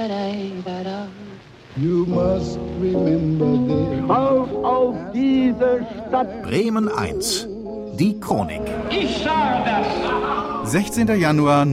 You must remember this. Auf diese Stadt! Bremen 1. Die Chronik. Ich sage das! 16. Januar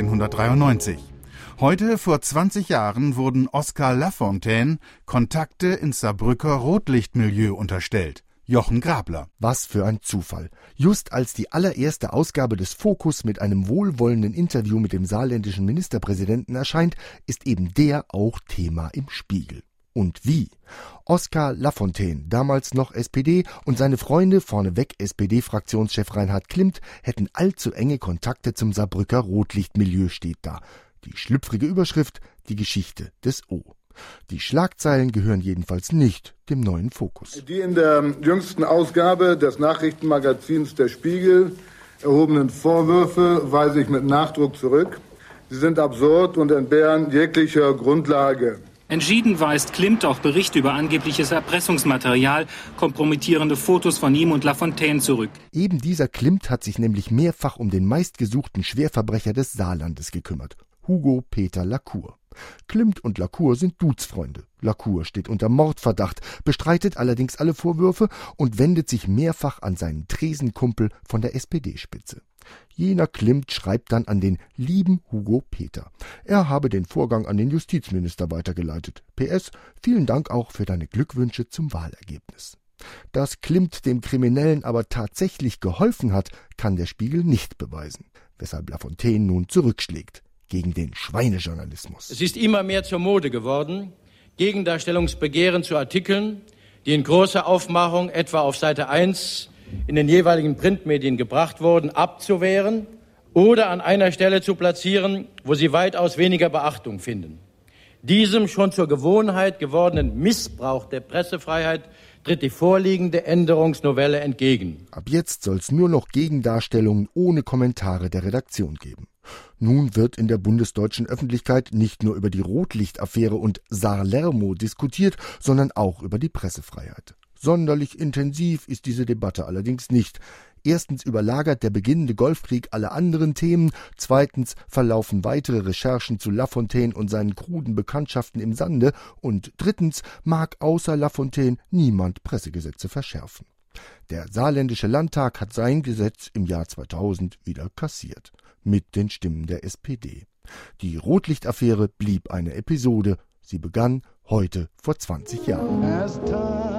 1993. Heute vor 20 Jahren wurden Oskar Lafontaine Kontakte ins Saarbrücker Rotlichtmilieu unterstellt. Jochen Grabler. Was für ein Zufall. Just als die allererste Ausgabe des Fokus mit einem wohlwollenden Interview mit dem saarländischen Ministerpräsidenten erscheint, ist eben der auch Thema im Spiegel. Und wie? Oskar Lafontaine, damals noch SPD, und seine Freunde, vorneweg SPD-Fraktionschef Reinhard Klimmt, hätten allzu enge Kontakte zum Saarbrücker Rotlichtmilieu, steht da. Die schlüpfrige Überschrift, die Geschichte des O. Die Schlagzeilen gehören jedenfalls nicht dem neuen Fokus. Die in der jüngsten Ausgabe des Nachrichtenmagazins Der Spiegel erhobenen Vorwürfe weise ich mit Nachdruck zurück. Sie sind absurd und entbehren jeglicher Grundlage. Entschieden weist Klimmt auch Berichte über angebliches Erpressungsmaterial, kompromittierende Fotos von ihm und Lafontaine zurück. Eben dieser Klimmt hat sich nämlich mehrfach um den meistgesuchten Schwerverbrecher des Saarlandes gekümmert. Hugo Peter Lacour. Klimmt und Lacour sind Duzfreunde. Lacour steht unter Mordverdacht, bestreitet allerdings alle Vorwürfe und wendet sich mehrfach an seinen Tresenkumpel von der SPD-Spitze. Jener Klimmt schreibt dann an den lieben Hugo Peter. Er habe den Vorgang an den Justizminister weitergeleitet. PS, vielen Dank auch für deine Glückwünsche zum Wahlergebnis. Dass Klimmt dem Kriminellen aber tatsächlich geholfen hat, kann der Spiegel nicht beweisen. Weshalb Lafontaine nun zurückschlägt gegen den Schweinejournalismus. Es ist immer mehr zur Mode geworden, Gegendarstellungsbegehren zu Artikeln, die in großer Aufmachung etwa auf Seite 1 in den jeweiligen Printmedien gebracht wurden, abzuwehren oder an einer Stelle zu platzieren, wo sie weitaus weniger Beachtung finden. Diesem schon zur Gewohnheit gewordenen Missbrauch der Pressefreiheit tritt die vorliegende Änderungsnovelle entgegen. Ab jetzt soll es nur noch Gegendarstellungen ohne Kommentare der Redaktion geben. Nun wird in der bundesdeutschen Öffentlichkeit nicht nur über die Rotlichtaffäre und Saarlermo diskutiert, sondern auch über die Pressefreiheit. Sonderlich intensiv ist diese Debatte allerdings nicht. Erstens überlagert der beginnende Golfkrieg alle anderen Themen, zweitens verlaufen weitere Recherchen zu Lafontaine und seinen kruden Bekanntschaften im Sande und drittens mag außer Lafontaine niemand Pressegesetze verschärfen. Der saarländische Landtag hat sein Gesetz im Jahr 2000 wieder kassiert, mit den Stimmen der SPD. Die Rotlichtaffäre blieb eine Episode. Sie begann heute vor 20 Jahren.